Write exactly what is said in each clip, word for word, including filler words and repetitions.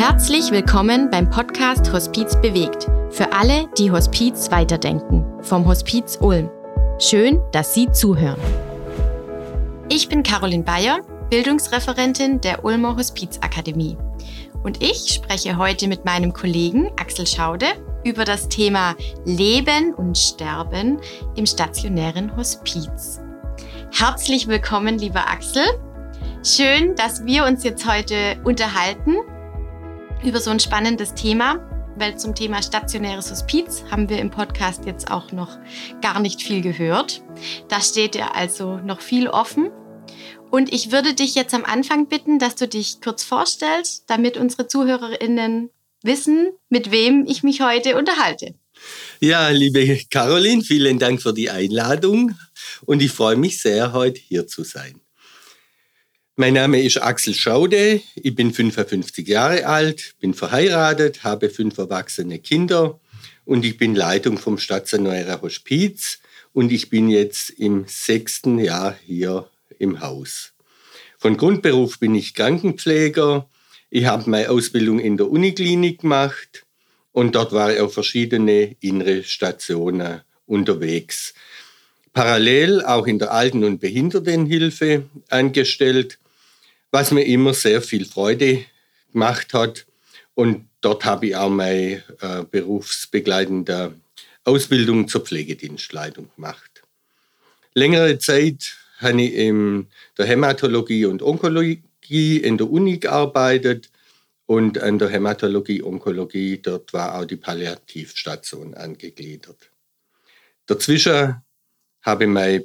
Herzlich willkommen beim Podcast Hospiz bewegt. Für alle, die Hospiz weiterdenken. Vom Hospiz Ulm. Schön, dass Sie zuhören. Ich bin Caroline Bayer, Bildungsreferentin der Ulmer Hospizakademie. Und ich spreche heute mit meinem Kollegen Axel Schaude über das Thema Leben und Sterben im stationären Hospiz. Herzlich willkommen, lieber Axel. Schön, dass wir uns jetzt heute unterhalten über so ein spannendes Thema, weil zum Thema stationäres Hospiz haben wir im Podcast jetzt auch noch gar nicht viel gehört. Da steht ja also noch viel offen. Und ich würde dich jetzt am Anfang bitten, dass du dich kurz vorstellst, damit unsere ZuhörerInnen wissen, mit wem ich mich heute unterhalte. Ja, liebe Caroline, vielen Dank für die Einladung und ich freue mich sehr, heute hier zu sein. Mein Name ist Axel Schaude, ich bin fünfundfünfzig Jahre alt, bin verheiratet, habe fünf erwachsene Kinder und ich bin Leitung vom stationären Hospiz und ich bin jetzt im sechsten Jahr hier im Haus. Von Grundberuf bin ich Krankenpfleger, ich habe meine Ausbildung in der Uniklinik gemacht und dort war ich auf verschiedene innere Stationen unterwegs. Parallel auch in der Alten- und Behindertenhilfe angestellt, was mir immer sehr viel Freude gemacht hat. Und dort habe ich auch meine äh, berufsbegleitende Ausbildung zur Pflegedienstleitung gemacht. Längere Zeit habe ich in der Hämatologie und Onkologie in der Uni gearbeitet und an der Hämatologie-Onkologie, dort war auch die Palliativstation angegliedert. Dazwischen habe ich meine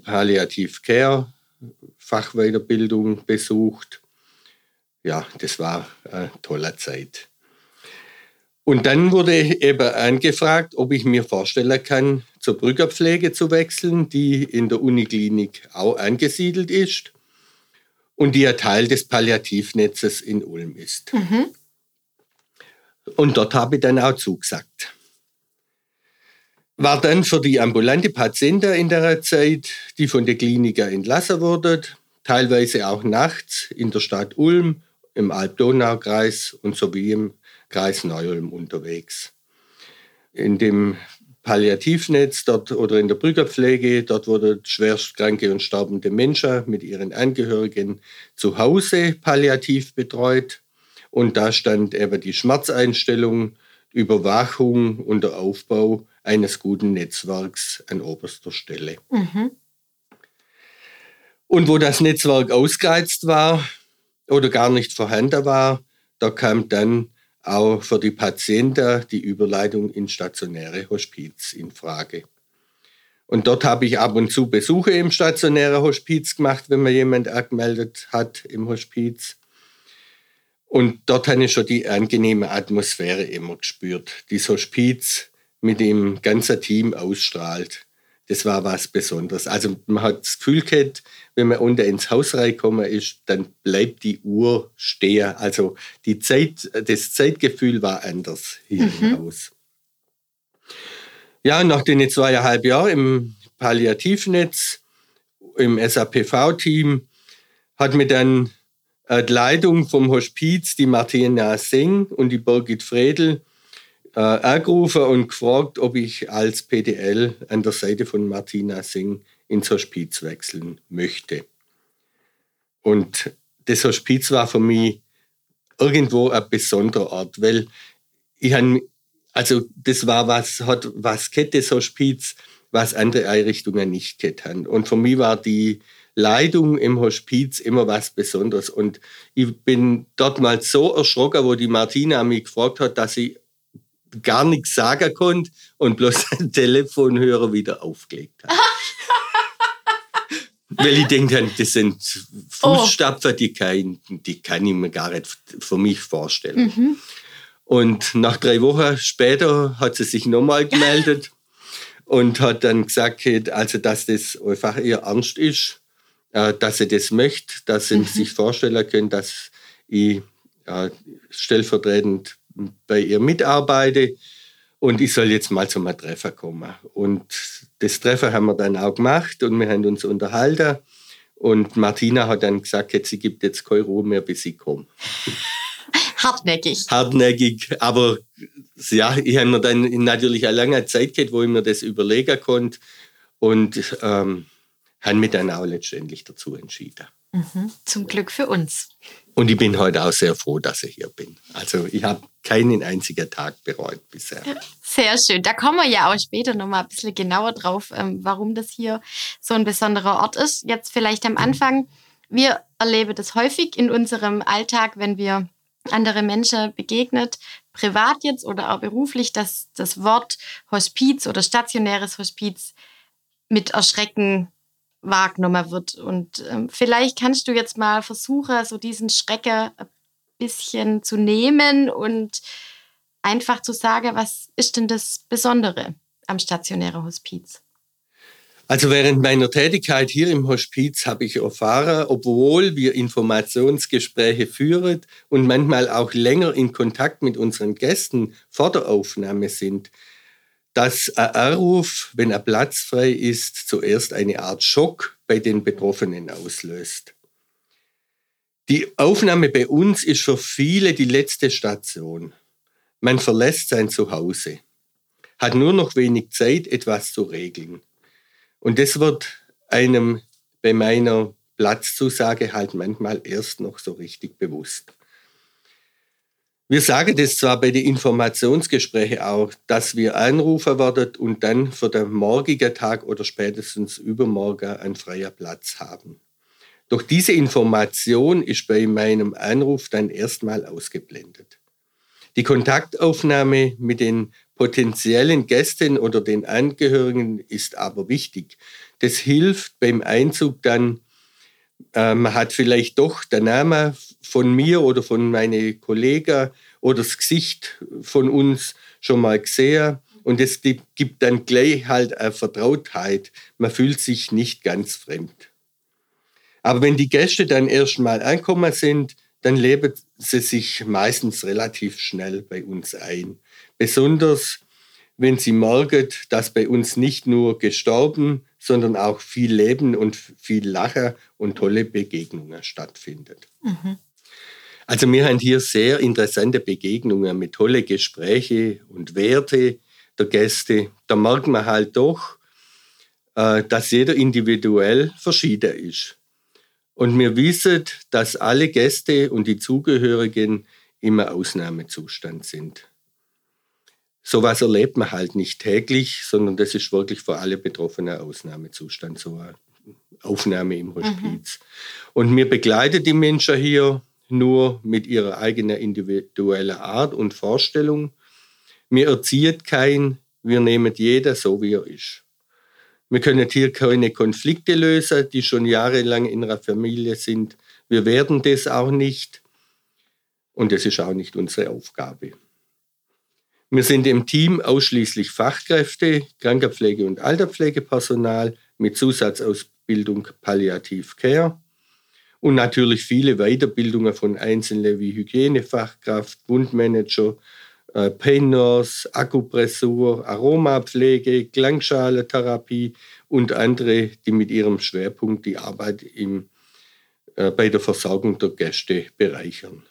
Palliativ-Care-Fachweiterbildung besucht. Ja, das war eine tolle Zeit. Und dann wurde eben angefragt, ob ich mir vorstellen kann, zur Brückerpflege zu wechseln, die in der Uniklinik auch angesiedelt ist und die ein Teil des Palliativnetzes in Ulm ist. Mhm. Und dort habe ich dann auch zugesagt. War dann für die ambulante Patienten in der Zeit, die von der Klinik entlassen wurden, teilweise auch nachts in der Stadt Ulm, im Alb-Donau-Kreis und sowie im Kreis Neu-Ulm unterwegs. In dem Palliativnetz dort oder in der Brückerpflege, dort wurden schwerstkranke und sterbende Menschen mit ihren Angehörigen zu Hause palliativ betreut. Und da stand eben die Schmerzeinstellung, Überwachung und der Aufbau eines guten Netzwerks an oberster Stelle. Mhm. Und wo das Netzwerk ausgereizt war oder gar nicht vorhanden war, da kam dann auch für die Patienten die Überleitung ins stationäre Hospiz in Frage. Und dort habe ich ab und zu Besuche im stationären Hospiz gemacht, wenn man jemand angemeldet hat im Hospiz. Und dort habe ich schon die angenehme Atmosphäre immer gespürt. Das Hospiz mit dem ganzen Team ausstrahlt. Das war was Besonderes. Also man hat das Gefühl gehabt, wenn man unten ins Haus reingekommen ist, dann bleibt die Uhr stehen. Also die Zeit, das Zeitgefühl war anders hier mhm. im Haus. Ja, nach den zweieinhalb Jahren im Palliativnetz, im S A P V-Team, hat mir dann die Leitung vom Hospiz, die Martina Seng und die Birgit Fredel, äh, angerufen und gefragt, ob ich als P D L an der Seite von Martina Seng ins Hospiz wechseln möchte. Und das Hospiz war für mich irgendwo ein besonderer Ort, weil ich han, also das war was, hat was gehabt, das Hospiz, was andere Einrichtungen nicht gehabt haben. Und für mich war die Leitung im Hospiz immer was Besonderes. Und ich bin dort mal so erschrocken, wo die Martina mich gefragt hat, dass ich gar nichts sagen konnte und bloß den Telefonhörer wieder aufgelegt habe. Weil ich denke, das sind Fußstapfen, die kann, die kann ich mir gar nicht für mich vorstellen. Mhm. Und nach drei Wochen später hat sie sich nochmal gemeldet und hat dann gesagt, also dass das einfach ihr Ernst ist, dass sie das möchte, dass sie mhm. sich vorstellen können, dass ich äh, stellvertretend bei ihr mitarbeite und ich soll jetzt mal zum Treffen kommen. Und das Treffen haben wir dann auch gemacht und wir haben uns unterhalten und Martina hat dann gesagt, sie gibt jetzt keine Ruhe mehr, bis ich komme. Hartnäckig. Hartnäckig, aber ja, ich habe mir dann natürlich eine lange Zeit gehabt, wo ich mir das überlegen konnte und ähm, habe mich dann auch letztendlich dazu entschieden. Mhm. Zum Glück für uns. Und ich bin heute auch sehr froh, dass ich hier bin. Also ich habe keinen einzigen Tag bereut bisher. Sehr schön. Da kommen wir ja auch später noch mal ein bisschen genauer drauf, warum das hier so ein besonderer Ort ist. Jetzt vielleicht am Anfang. Wir erleben das häufig in unserem Alltag, wenn wir andere Menschen begegnet, privat jetzt oder auch beruflich, dass das Wort Hospiz oder stationäres Hospiz mit Erschrecken wahrgenommen wird. Und ähm, vielleicht kannst du jetzt mal versuchen, so diesen Schrecken ein bisschen zu nehmen und einfach zu sagen, was ist denn das Besondere am stationären Hospiz? Also während meiner Tätigkeit hier im Hospiz habe ich erfahren, obwohl wir Informationsgespräche führen und manchmal auch länger in Kontakt mit unseren Gästen vor der Aufnahme sind, dass ein Anruf, wenn ein Platz frei ist, zuerst eine Art Schock bei den Betroffenen auslöst. Die Aufnahme bei uns ist für viele die letzte Station. Man verlässt sein Zuhause, hat nur noch wenig Zeit, etwas zu regeln. Und das wird einem bei meiner Platzzusage halt manchmal erst noch so richtig bewusst. Wir sagen das zwar bei den Informationsgesprächen auch, dass wir anrufen werden und dann für den morgigen Tag oder spätestens übermorgen einen freien Platz haben. Doch diese Information ist bei meinem Anruf dann erstmal ausgeblendet. Die Kontaktaufnahme mit den potenziellen Gästen oder den Angehörigen ist aber wichtig. Das hilft beim Einzug dann, äh, man hat vielleicht doch den Namen von mir oder von meinen Kollegen oder das Gesicht von uns schon mal gesehen und es gibt dann gleich halt eine Vertrautheit. Man fühlt sich nicht ganz fremd. Aber wenn die Gäste dann erst mal angekommen sind, dann leben sie sich meistens relativ schnell bei uns ein. Besonders wenn sie merken, dass bei uns nicht nur gestorben, sondern auch viel Leben und viel Lachen und tolle Begegnungen stattfindet. Mhm. Also wir haben hier sehr interessante Begegnungen mit tollen Gesprächen und Werte der Gäste. Da merkt man halt doch, dass jeder individuell verschieden ist. Und wir wissen, dass alle Gäste und die Zugehörigen im Ausnahmezustand sind. So was erlebt man halt nicht täglich, sondern das ist wirklich für alle Betroffenen ein Ausnahmezustand, so eine Aufnahme im Hospiz. Mhm. Und wir begleiten die Menschen hier nur mit ihrer eigenen individuellen Art und Vorstellung. Wir erziehen keinen, wir nehmen jeden so, wie er ist. Wir können hier keine Konflikte lösen, die schon jahrelang in einer Familie sind. Wir werden das auch nicht. Und das ist auch nicht unsere Aufgabe. Wir sind im Team ausschließlich Fachkräfte, Krankenpflege- und Alterspflegepersonal mit Zusatzausbildung Palliativ Care und natürlich viele Weiterbildungen von Einzelnen wie Hygienefachkraft, Wundmanager, äh, Pain Nurse, Akupressur, Aromapflege, Klangschalentherapie und andere, die mit ihrem Schwerpunkt die Arbeit im, äh, bei der Versorgung der Gäste bereichern.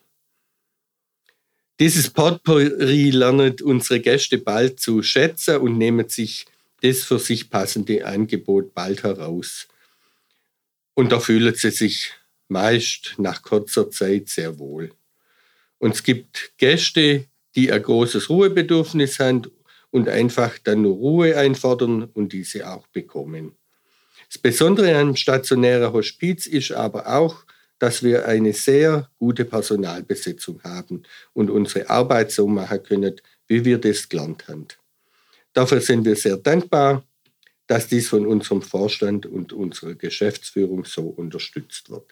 Dieses Potpourri lernen unsere Gäste bald zu schätzen und nehmen sich das für sich passende Angebot bald heraus. Und da fühlen sie sich meist nach kurzer Zeit sehr wohl. Und es gibt Gäste, die ein großes Ruhebedürfnis haben und einfach dann nur Ruhe einfordern und diese auch bekommen. Das Besondere am stationären Hospiz ist aber auch, dass wir eine sehr gute Personalbesetzung haben und unsere Arbeit so machen können, wie wir das gelernt haben. Dafür sind wir sehr dankbar, dass dies von unserem Vorstand und unserer Geschäftsführung so unterstützt wird.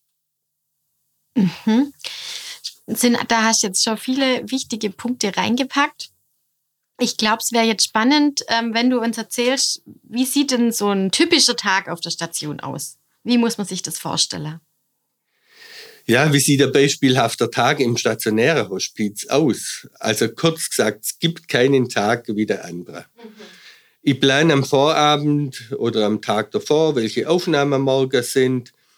Mhm. Da hast du jetzt schon viele wichtige Punkte reingepackt. Ich glaube, es wäre jetzt spannend, wenn du uns erzählst, wie sieht denn so ein typischer Tag auf der Station aus? Wie muss man sich das vorstellen? Ja, wie sieht ein beispielhafter Tag im stationären Hospiz aus? Also kurz gesagt, es gibt keinen Tag wie der andere. Mhm. Ich plane am Vorabend oder am Tag davor, welche Aufnahmen morgen sind.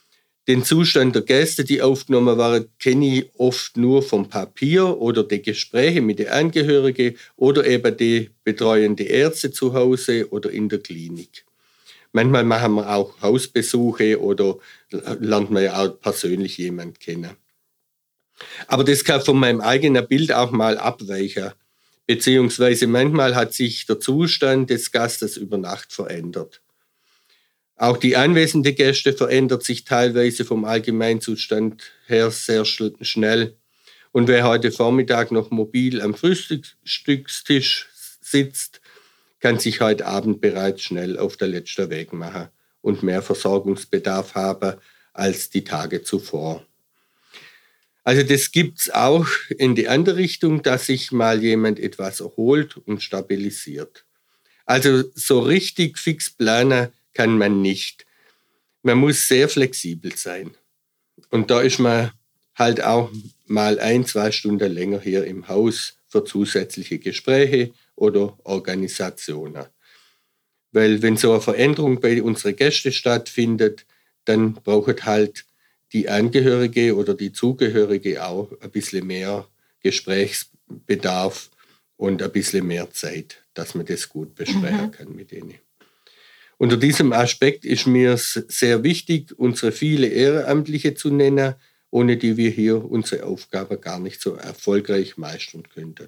Den Zustand der Gäste, die aufgenommen waren, kenne ich oft nur vom Papier oder die Gespräche mit den Angehörigen oder eben die betreuenden Ärzte zu Hause oder in der Klinik. Manchmal machen wir auch Hausbesuche oder lernt man ja auch persönlich jemanden kennen. Aber das kann von meinem eigenen Bild auch mal abweichen. Beziehungsweise manchmal hat sich der Zustand des Gastes über Nacht verändert. Auch die anwesenden Gäste verändert sich teilweise vom Allgemeinzustand her sehr schnell. Und wer heute Vormittag noch mobil am Frühstückstisch sitzt, kann sich heute Abend bereits schnell auf der letzten Weg machen und mehr Versorgungsbedarf haben als die Tage zuvor. Also das gibt es auch in die andere Richtung, dass sich mal jemand etwas erholt und stabilisiert. Also so richtig fix planen kann man nicht. Man muss sehr flexibel sein. Und da ist man halt auch mal ein, zwei Stunden länger hier im Haus für zusätzliche Gespräche oder Organisationen. Weil wenn so eine Veränderung bei unseren Gästen stattfindet, dann braucht halt die Angehörige oder die Zugehörige auch ein bisschen mehr Gesprächsbedarf und ein bisschen mehr Zeit, dass man das gut besprechen mhm. kann mit denen. Unter diesem Aspekt ist mir sehr wichtig, unsere viele Ehrenamtliche zu nennen, ohne die wir hier unsere Aufgabe gar nicht so erfolgreich meistern könnten.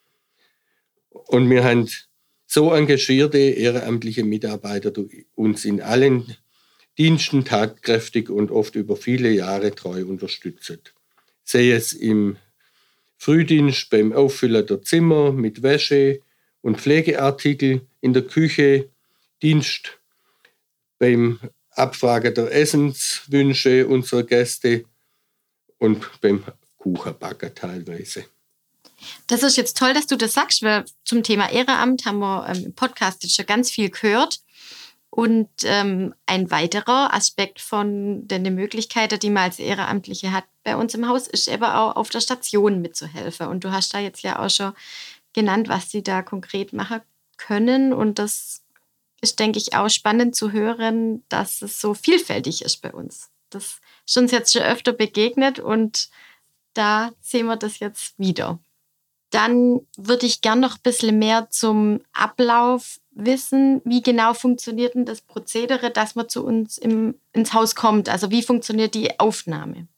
Und wir haben so engagierte ehrenamtliche Mitarbeiter, die uns in allen Diensten tatkräftig und oft über viele Jahre treu unterstützen. Sei es im Frühdienst beim Auffüllen der Zimmer mit Wäsche und Pflegeartikel, in der Küche, Dienst beim Abfragen der Essenswünsche unserer Gäste und beim Kuchenbacken teilweise. Das ist jetzt toll, dass du das sagst, weil zum Thema Ehrenamt haben wir im Podcast jetzt schon ganz viel gehört. Und ähm, ein weiterer Aspekt von den Möglichkeiten, die man als Ehrenamtliche hat bei uns im Haus, ist eben auch auf der Station mitzuhelfen. Und du hast da jetzt ja auch schon genannt, was sie da konkret machen können. Und das ist, denke ich, auch spannend zu hören, dass es so vielfältig ist bei uns. Das ist uns jetzt schon öfter begegnet und da sehen wir das jetzt wieder. Dann würde ich gern noch ein bisschen mehr zum Ablauf wissen. Wie genau funktioniert denn das Prozedere, dass man zu uns im, ins Haus kommt? Also wie funktioniert die Aufnahme?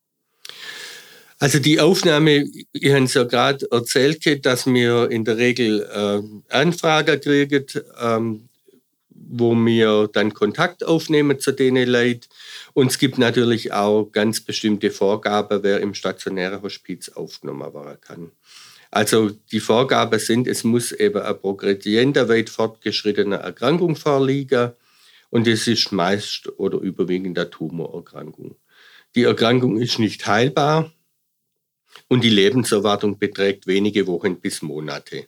Also die Aufnahme, ich habe es ja gerade erzählt, dass wir in der Regel äh, Anfragen kriegen, ähm, wo wir dann Kontakt aufnehmen zu denen Leuten. Und es gibt natürlich auch ganz bestimmte Vorgaben, wer im stationären Hospiz aufgenommen werden kann. Also die Vorgaben sind, es muss eben eine progrediente, weit fortgeschrittene Erkrankung vorliegen und es ist meist oder überwiegend eine Tumorerkrankung. Die Erkrankung ist nicht heilbar und die Lebenserwartung beträgt wenige Wochen bis Monate,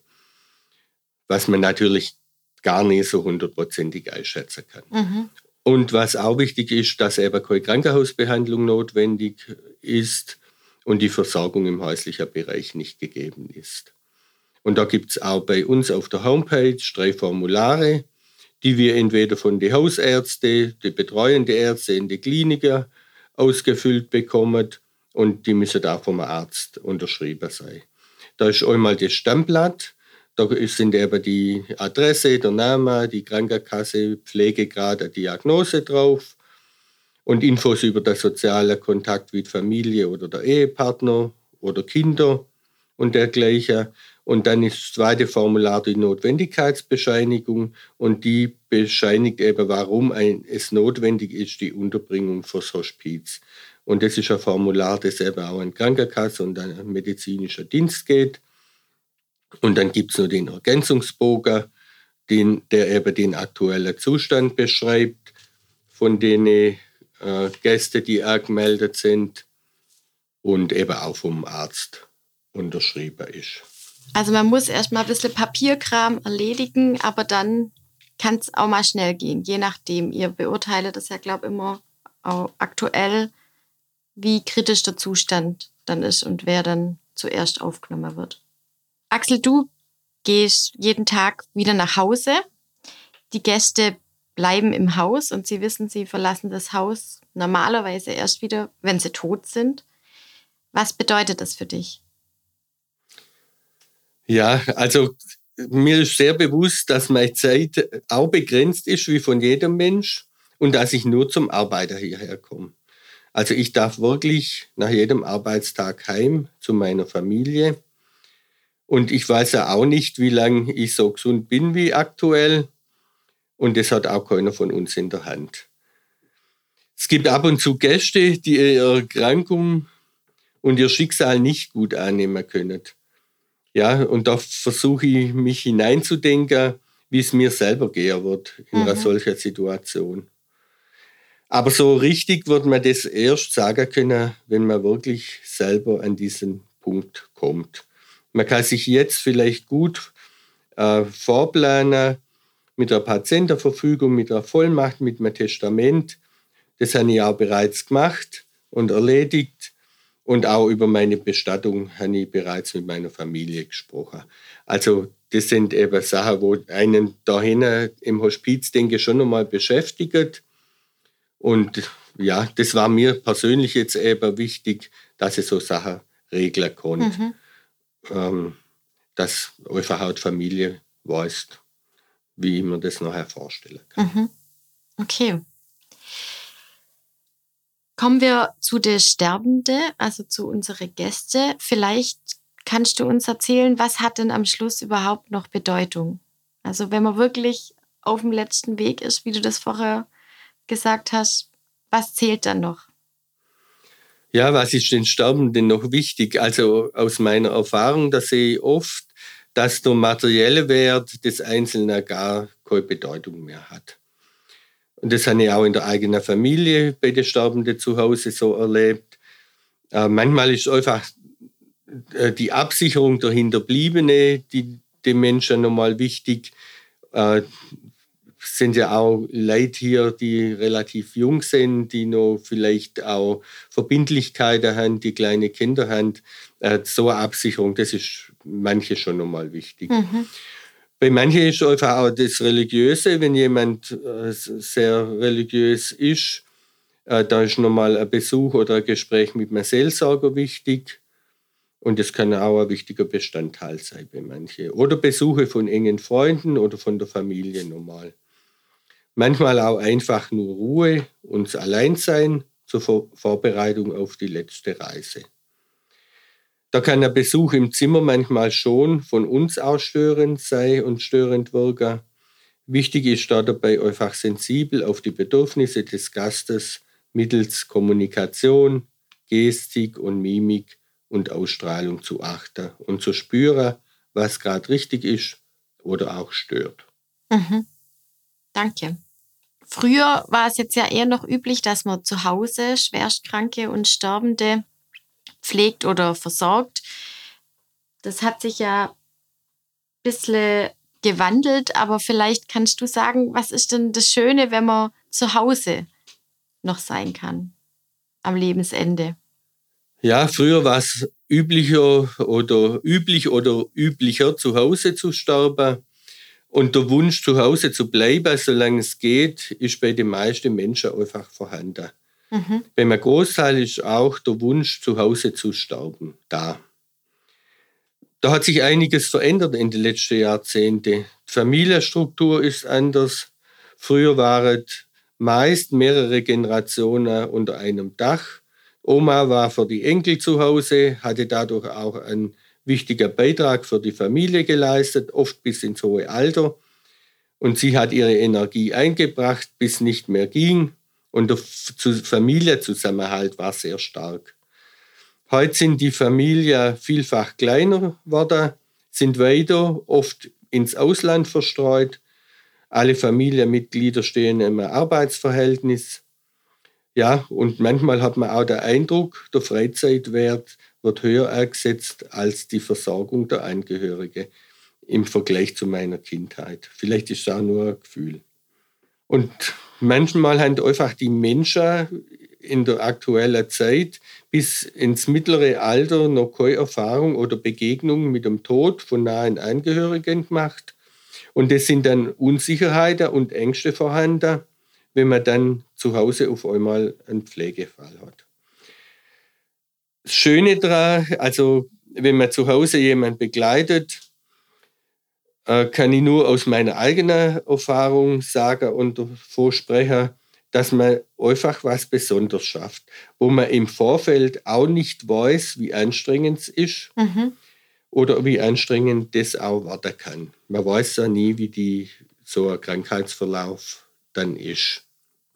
was man natürlich gar nicht so hundertprozentig einschätzen kann. Mhm. Und was auch wichtig ist, dass eben keine Krankenhausbehandlung notwendig ist und die Versorgung im häuslichen Bereich nicht gegeben ist. Und da gibt es auch bei uns auf der Homepage drei Formulare, die wir entweder von den Hausärzten, die betreuenden Ärzte in den Kliniken ausgefüllt bekommen und die müssen auch vom Arzt unterschrieben sein. Da ist einmal das Stammblatt, da sind eben die Adresse, der Name, die Krankenkasse, Pflegegrad, eine Diagnose drauf. Und Infos über den sozialen Kontakt mit Familie oder der Ehepartner oder Kinder und dergleichen. Und dann ist das zweite Formular die Notwendigkeitsbescheinigung und die bescheinigt eben, warum ein, es notwendig ist, die Unterbringung fürs Hospiz. Und das ist ein Formular, das eben auch an Krankenkasse und an einen medizinischen Dienst geht. Und dann gibt es noch den Ergänzungsbogen, den, der eben den aktuellen Zustand beschreibt von denen Äh, Gäste, die angemeldet sind und eben auch vom Arzt unterschrieben ist. Also man muss erstmal ein bisschen Papierkram erledigen, aber dann kann es auch mal schnell gehen, je nachdem. Ihr beurteilt das ja, glaube ich, immer auch aktuell, wie kritisch der Zustand dann ist und wer dann zuerst aufgenommen wird. Axel, du gehst jeden Tag wieder nach Hause. Die Gäste bleiben im Haus und sie wissen, sie verlassen das Haus normalerweise erst wieder, wenn sie tot sind. Was bedeutet das für dich? Ja, also mir ist sehr bewusst, dass meine Zeit auch begrenzt ist, wie von jedem Mensch, und dass ich nur zum Arbeiter hierher komme. Also ich darf wirklich nach jedem Arbeitstag heim zu meiner Familie. Und ich weiß ja auch nicht, wie lange ich so gesund bin wie aktuell. Und das hat auch keiner von uns in der Hand. Es gibt ab und zu Gäste, die ihre Erkrankung und ihr Schicksal nicht gut annehmen können. Ja, und da versuche ich, mich hineinzudenken, wie es mir selber gehen wird in mhm. einer solchen Situation. Aber so richtig wird man das erst sagen können, wenn man wirklich selber an diesen Punkt kommt. Man kann sich jetzt vielleicht gut äh, vorplanen mit einer Patientenverfügung, mit einer Vollmacht, mit einem Testament. Das habe ich auch bereits gemacht und erledigt. Und auch über meine Bestattung habe ich bereits mit meiner Familie gesprochen. Also das sind eben Sachen, wo einen da hinten im Hospiz, denke ich, schon nochmal beschäftigt. Und ja, das war mir persönlich jetzt eben wichtig, dass ich so Sachen regeln konnte. Mhm. Ähm, dass einfach auch die Familie weiß, wie ich mir das nachher vorstellen kann. Mhm. Okay. Kommen wir zu den Sterbenden, also zu unseren Gästen. Vielleicht kannst du uns erzählen, was hat denn am Schluss überhaupt noch Bedeutung? Also wenn man wirklich auf dem letzten Weg ist, wie du das vorher gesagt hast, was zählt dann noch? Ja, was ist den Sterbenden noch wichtig? Also aus meiner Erfahrung, da sehe ich oft, dass der materielle Wert des Einzelnen gar keine Bedeutung mehr hat. Und das habe ich auch in der eigenen Familie bei den Sterbenden zu Hause so erlebt. Äh, manchmal ist einfach äh, die Absicherung der Hinterbliebene, die den Menschen nochmal wichtig. Äh, sind ja auch Leute hier, die relativ jung sind, die noch vielleicht auch Verbindlichkeiten haben, die kleine Kinder haben. Äh, so eine Absicherung, das ist manche schon nochmal wichtig. Mhm. Bei manchen ist einfach auch das Religiöse, wenn jemand äh, sehr religiös ist, äh, da ist nochmal ein Besuch oder ein Gespräch mit einem Seelsorger wichtig. Und das kann auch ein wichtiger Bestandteil sein bei manchen. Oder Besuche von engen Freunden oder von der Familie nochmal. Manchmal auch einfach nur Ruhe und das Alleinsein zur Vor- Vorbereitung auf die letzte Reise. Da kann ein Besuch im Zimmer manchmal schon von uns aus störend sein und störend wirken. Wichtig ist da dabei einfach sensibel auf die Bedürfnisse des Gastes mittels Kommunikation, Gestik und Mimik und Ausstrahlung zu achten und zu spüren, was gerade richtig ist oder auch stört. Mhm. Danke. Früher war es jetzt ja eher noch üblich, dass man zu Hause Schwerstkranke und Sterbende pflegt oder versorgt. Das hat sich ja ein bisschen gewandelt, aber vielleicht kannst du sagen, was ist denn das Schöne, wenn man zu Hause noch sein kann am Lebensende? Ja, früher war es üblicher oder üblich oder üblicher, zu Hause zu sterben. Und der Wunsch, zu Hause zu bleiben, solange es geht, ist bei den meisten Menschen einfach vorhanden. Mhm. Beim Großteil ist auch der Wunsch, zu Hause zu sterben, da. Da hat sich einiges verändert in den letzten Jahrzehnten. Die Familienstruktur ist anders. Früher waren meist mehrere Generationen unter einem Dach. Oma war für die Enkel zu Hause, hatte dadurch auch einen wichtigen Beitrag für die Familie geleistet, oft bis ins hohe Alter. Und sie hat ihre Energie eingebracht, bis nicht mehr ging. Und der Familienzusammenhalt war sehr stark. Heute sind die Familien vielfach kleiner geworden, sind weiter, oft ins Ausland verstreut. Alle Familienmitglieder stehen im Arbeitsverhältnis. Ja, und manchmal hat man auch den Eindruck, der Freizeitwert wird höher eingesetzt als die Versorgung der Angehörigen im Vergleich zu meiner Kindheit. Vielleicht ist es auch nur ein Gefühl. Und manchmal haben einfach die Menschen in der aktuellen Zeit bis ins mittlere Alter noch keine Erfahrung oder Begegnung mit dem Tod von nahen Angehörigen gemacht. Und das sind dann Unsicherheiten und Ängste vorhanden, wenn man dann zu Hause auf einmal einen Pflegefall hat. Das Schöne daran, also wenn man zu Hause jemanden begleitet, kann ich nur aus meiner eigenen Erfahrung sagen und vorsprechen, dass man einfach was Besonderes schafft, wo man im Vorfeld auch nicht weiß, wie anstrengend es ist mhm. oder wie anstrengend das auch werden kann. Man weiß ja nie, wie die, so ein Krankheitsverlauf dann ist.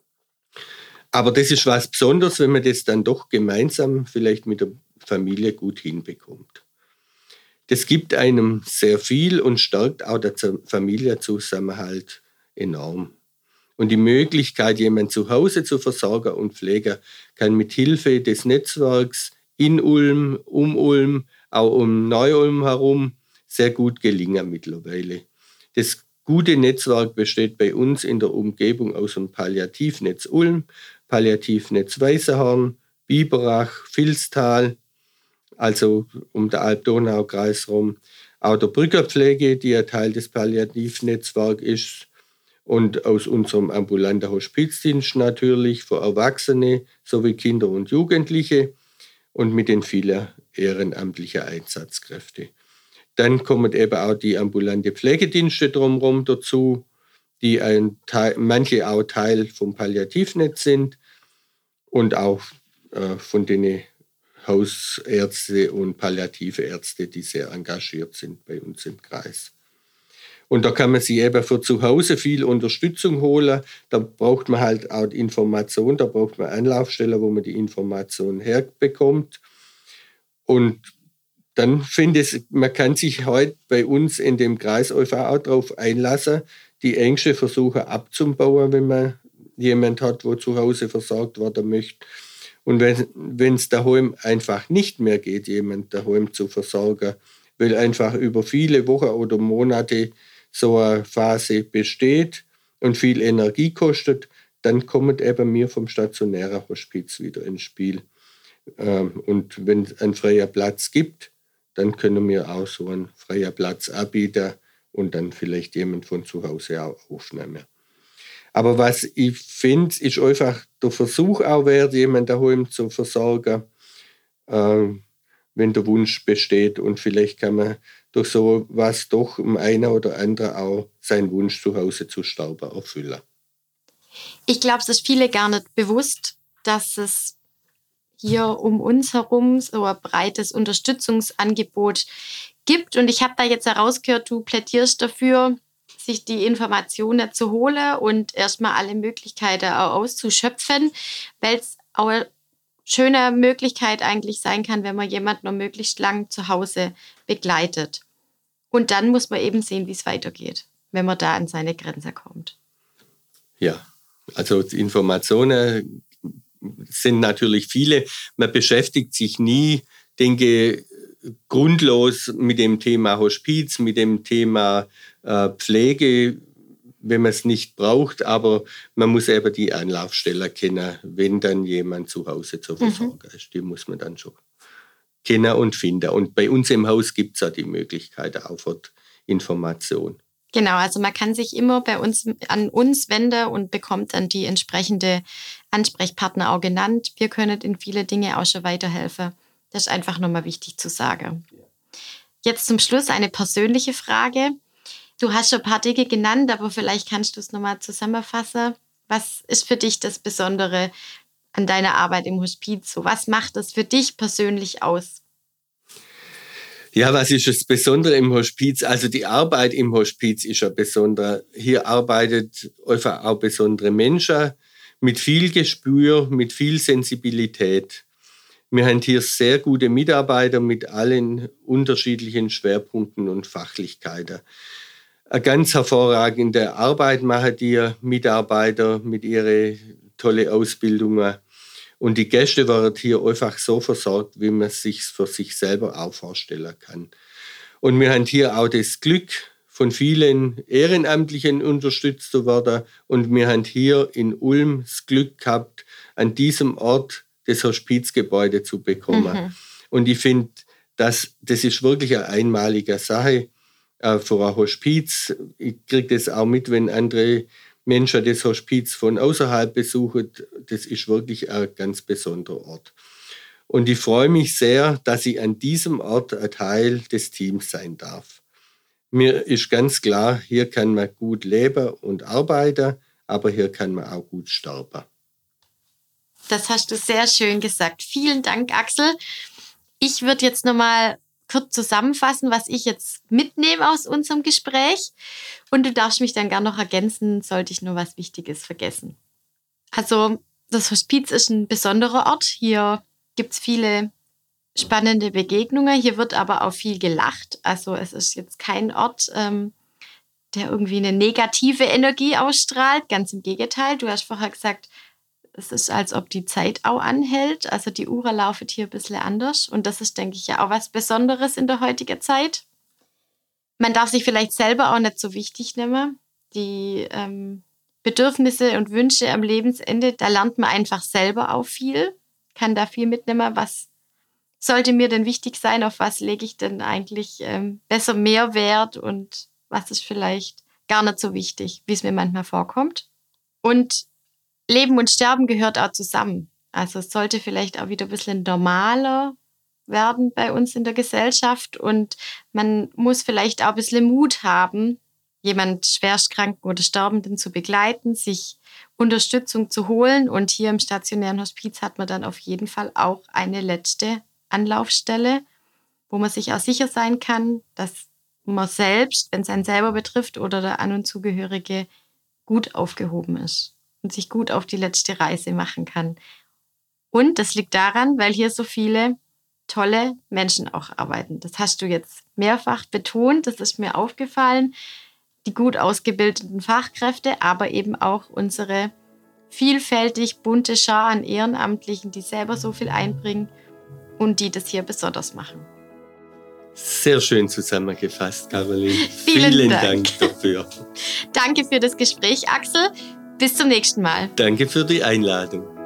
Aber das ist was Besonderes, wenn man das dann doch gemeinsam vielleicht mit der Familie gut hinbekommt. Das gibt einem sehr viel und stärkt auch den Familienzusammenhalt enorm. Und die Möglichkeit, jemanden zu Hause zu versorgen und pflegen, kann mit Hilfe des Netzwerks in Ulm, um Ulm, auch um Neu-Ulm herum sehr gut gelingen mittlerweile. Das gute Netzwerk besteht bei uns in der Umgebung aus dem Palliativnetz Ulm, Palliativnetz Weißenhorn, Biberach, Vilstal, also um den Alb-Donau-Kreis rum, auch der Brückerpflege, die ein Teil des Palliativnetzwerks ist, und aus unserem ambulanten Hospizdienst natürlich für Erwachsene sowie Kinder und Jugendliche und mit den vielen ehrenamtlichen Einsatzkräften. Dann kommen eben auch die ambulante Pflegedienste drumherum dazu, die ein Teil, manche auch Teil vom Palliativnetz sind und auch äh, von den Hausärzte und palliative Ärzte, die sehr engagiert sind bei uns im Kreis. Und da kann man sich eben für zu Hause viel Unterstützung holen. Da braucht man halt auch die Information, da braucht man Anlaufstellen, wo man die Information herbekommt. Und dann finde ich, man kann sich heute bei uns in dem Kreis einfach auch darauf einlassen, die Ängste versuchen abzubauen, wenn man jemanden hat, der zu Hause versorgt werden möchte. Und wenn es daheim einfach nicht mehr geht, jemanden daheim zu versorgen, weil einfach über viele Wochen oder Monate so eine Phase besteht und viel Energie kostet, dann kommt eben mir vom stationären Hospiz wieder ins Spiel. Und wenn es einen freien Platz gibt, dann können wir auch so einen freien Platz anbieten und dann vielleicht jemand von zu Hause auch aufnehmen. Aber was ich finde, ist einfach der Versuch auch wert, jemanden daheim zu versorgen, wenn der Wunsch besteht. Und vielleicht kann man durch so was doch um einer oder andere auch seinen Wunsch zu Hause zu sterben erfüllen. Ich glaube, es ist viele gar nicht bewusst, dass es hier um uns herum so ein breites Unterstützungsangebot gibt. Und ich habe da jetzt herausgehört, du plädierst dafür, sich die Informationen zu holen und erstmal alle Möglichkeiten auch auszuschöpfen, weil es auch eine schöne Möglichkeit eigentlich sein kann, wenn man jemanden noch möglichst lang zu Hause begleitet. Und dann muss man eben sehen, wie es weitergeht, wenn man da an seine Grenze kommt. Ja, also die Informationen sind natürlich viele. Man beschäftigt sich nie, denke grundlos mit dem Thema Hospiz, mit dem Thema äh, Pflege, wenn man es nicht braucht. Aber man muss eben die Anlaufstelle kennen, wenn dann jemand zu Hause zur Versorgung mhm. ist. Die muss man dann schon kennen und finden. Und bei uns im Haus gibt es ja die Möglichkeit auch für Information. Genau, also man kann sich immer bei uns an uns wenden und bekommt dann die entsprechende Ansprechpartner auch genannt. Wir können in viele Dinge auch schon weiterhelfen. Das ist einfach nochmal wichtig zu sagen. Jetzt zum Schluss eine persönliche Frage. Du hast schon ein paar Dinge genannt, aber vielleicht kannst du es nochmal zusammenfassen. Was ist für dich das Besondere an deiner Arbeit im Hospiz? So, was macht das für dich persönlich aus? Ja, was ist das Besondere im Hospiz? Also die Arbeit im Hospiz ist ja besonders. Hier arbeitet einfach auch besondere Menschen mit viel Gespür, mit viel Sensibilität. Wir haben hier sehr gute Mitarbeiter mit allen unterschiedlichen Schwerpunkten und Fachlichkeiten. Eine ganz hervorragende Arbeit machen die Mitarbeiter mit ihren tollen Ausbildungen. Und die Gäste werden hier einfach so versorgt, wie man es sich für sich selber auch vorstellen kann. Und wir haben hier auch das Glück, von vielen Ehrenamtlichen unterstützt zu werden. Und wir haben hier in Ulm das Glück gehabt, an diesem Ort das Hospizgebäude zu bekommen. Mhm. Und ich finde, das, das ist wirklich eine einmalige Sache. äh, für ein Hospiz. Ich kriege das auch mit, wenn andere Menschen das Hospiz von außerhalb besuchen. Das ist wirklich ein ganz besonderer Ort. Und ich freue mich sehr, dass ich an diesem Ort ein Teil des Teams sein darf. Mir ist ganz klar, hier kann man gut leben und arbeiten, aber hier kann man auch gut sterben. Das hast du sehr schön gesagt. Vielen Dank, Axel. Ich würde jetzt nochmal kurz zusammenfassen, was ich jetzt mitnehme aus unserem Gespräch. Und du darfst mich dann gerne noch ergänzen, sollte ich nur was Wichtiges vergessen. Also, das Hospiz ist ein besonderer Ort. Hier gibt es viele spannende Begegnungen. Hier wird aber auch viel gelacht. Also, es ist jetzt kein Ort, ähm, der irgendwie eine negative Energie ausstrahlt. Ganz im Gegenteil. Du hast vorher gesagt, es ist, als ob die Zeit auch anhält. Also die Uhr laufen hier ein bisschen anders. Und das ist, denke ich, ja auch was Besonderes in der heutigen Zeit. Man darf sich vielleicht selber auch nicht so wichtig nehmen. Die ähm, Bedürfnisse und Wünsche am Lebensende, da lernt man einfach selber auch viel. Kann da viel mitnehmen. Was sollte mir denn wichtig sein? Auf was lege ich denn eigentlich ähm, besser mehr Wert? Und was ist vielleicht gar nicht so wichtig, wie es mir manchmal vorkommt? Und Leben und Sterben gehört auch zusammen. Also es sollte vielleicht auch wieder ein bisschen normaler werden bei uns in der Gesellschaft und man muss vielleicht auch ein bisschen Mut haben, jemand Schwerstkranken oder Sterbenden zu begleiten, sich Unterstützung zu holen und hier im stationären Hospiz hat man dann auf jeden Fall auch eine letzte Anlaufstelle, wo man sich auch sicher sein kann, dass man selbst, wenn es einen selber betrifft oder der An- und Zugehörige, gut aufgehoben ist und sich gut auf die letzte Reise machen kann. Und das liegt daran, weil hier so viele tolle Menschen auch arbeiten. Das hast du jetzt mehrfach betont, das ist mir aufgefallen. Die gut ausgebildeten Fachkräfte, aber eben auch unsere vielfältig bunte Schar an Ehrenamtlichen, die selber so viel einbringen und die das hier besonders machen. Sehr schön zusammengefasst, Caroline. Vielen, Vielen Dank. Dank dafür. Danke für das Gespräch, Axel. Bis zum nächsten Mal. Danke für die Einladung.